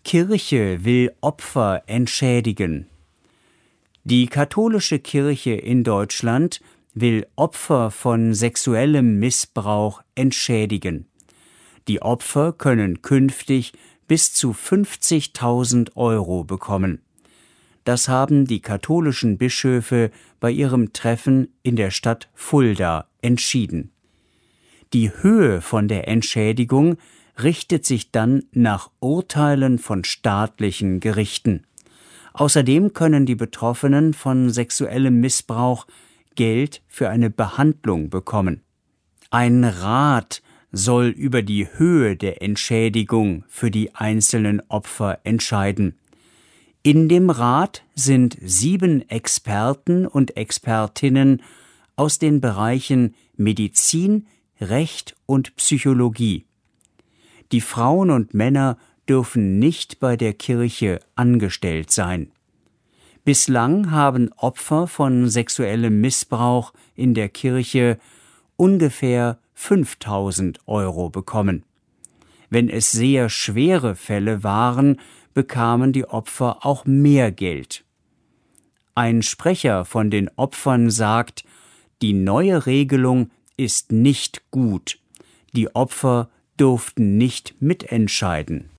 Kirche will Opfer entschädigen. Die katholische Kirche in Deutschland will Opfer von sexuellem Missbrauch entschädigen. Die Opfer können künftig bis zu 50.000 € bekommen. Das haben die katholischen Bischöfe bei ihrem Treffen in der Stadt Fulda entschieden. Die Höhe von der Entschädigung richtet sich dann nach Urteilen von staatlichen Gerichten. Außerdem können die Betroffenen von sexuellem Missbrauch Geld für eine Behandlung bekommen. Ein Rat soll über die Höhe der Entschädigung für die einzelnen Opfer entscheiden. In dem Rat sind 7 Experten und Expertinnen aus den Bereichen Medizin, Recht und Psychologie. Die Frauen und Männer dürfen nicht bei der Kirche angestellt sein. Bislang haben Opfer von sexuellem Missbrauch in der Kirche ungefähr 5.000 € bekommen. Wenn es sehr schwere Fälle waren, bekamen die Opfer auch mehr Geld. Ein Sprecher von den Opfern sagt, die neue Regelung ist nicht gut. Die Opfer durften nicht mitentscheiden.